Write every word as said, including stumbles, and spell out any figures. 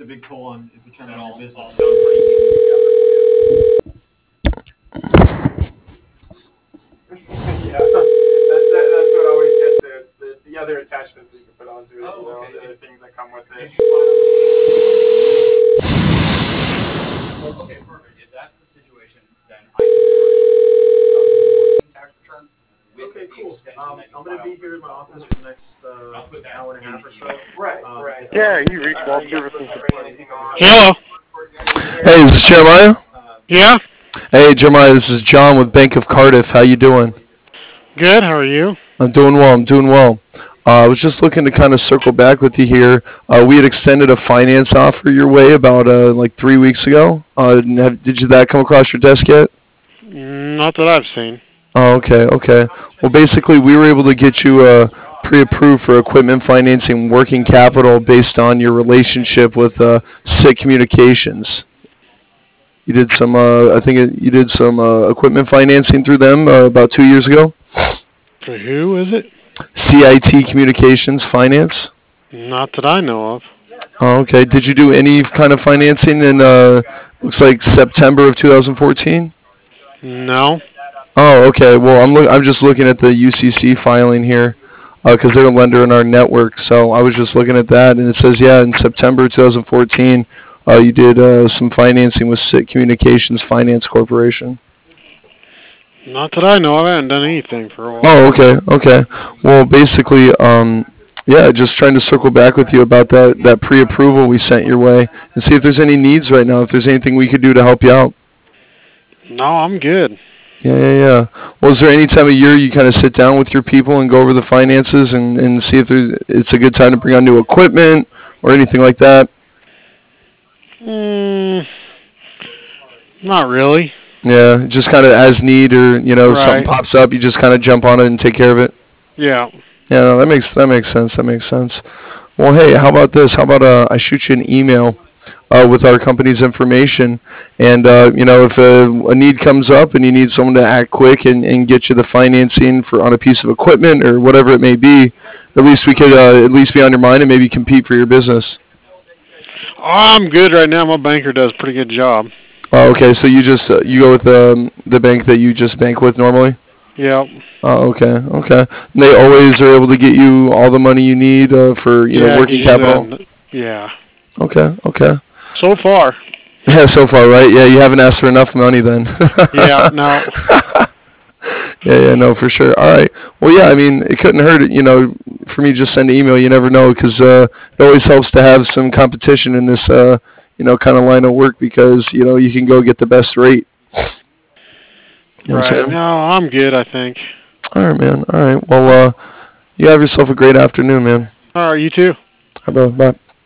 a big toll on if you're trying to run your business. Yeah, that's that, that's what always gets it. The, the other attachments that you can put onto it, Oh, you know, okay. the other things that come with it. Okay, perfect. If that's the situation, then I can tax return with Okay, the cool. extension Um, that you I'm gonna filed be here in my for office for the next uh, I'll put that hour and a in half the or so. email. Right, um, right. Yeah, you reached Uh, Wall you guys Services. looking for anything on? Hello. Hey, is this Jeremiah? Yeah. Hey, Jeremiah, this is John with Bank of Cardiff. How you doing? Good. How are you? I'm doing well. I'm doing well. Uh, I was just looking to kind of circle back with you here. Uh, we had extended a finance offer your way about uh, like three weeks ago. Uh, have, did you that come across your desk yet? Not that I've seen. Oh, okay, okay. Well, basically, we were able to get you uh, pre-approved for equipment financing, working capital based on your relationship with uh, S I T Communications. You did some, uh, I think it, you did some uh, equipment financing through them uh, about two years ago. For who is it? C I T Communications Finance. Not that I know of. Oh, okay. Did you do any kind of financing in, uh, looks like September of two thousand fourteen? No. Oh, okay. Well, I'm look, I'm just looking at the U C C filing here because they're a lender in our network. So I was just looking at that, and it says, yeah, in September twenty fourteen, uh, you did uh, some financing with S I T Communications Finance Corporation. Not that I know of. I haven't done anything for a while. Oh, okay, okay. Well, basically, um, yeah, just trying to circle back with you about that, that pre-approval we sent your way and see if there's any needs right now, if there's anything we could do to help you out. No, I'm good. Yeah, yeah, yeah. Well, is there any time of year you kind of sit down with your people and go over the finances and, and see if there's, it's a good time to bring on new equipment or anything like that? Mm, not really. Yeah, just kind of as need or, you know, something Right. pops up, you just kind of jump on it and take care of it. Yeah. Yeah, no, that makes that makes sense. That makes sense. Well, hey, how about this? How about uh, I shoot you an email uh, with our company's information, and uh, you know, if a, a need comes up and you need someone to act quick and, and get you the financing for on a piece of equipment or whatever it may be, at least we could uh, at least be on your mind and maybe compete for your business. Oh, I'm good right now. My banker does a pretty good job. Oh, okay, so you just uh, you go with um, the bank that you just bank with normally. Yep. Oh, okay, okay. And they always are able to get you all the money you need uh, for you know Yeah, working usually capital. that- Yeah. Okay, okay. So far. Yeah, so far, right? Yeah, you haven't asked for enough money then. Yeah. No. Yeah, yeah, no, for sure. All right. Well, yeah, I mean, it couldn't hurt, you know, for me to just send an email. You never know, because uh, it always helps to have some competition in this, uh, you know, kind of line of work because, you know, you can go get the best rate. You know what I'm Right. saying? No, I'm good, I think. All right, man. All right. Well, uh, you have yourself a great afternoon, man. All right, you too. How about, bye.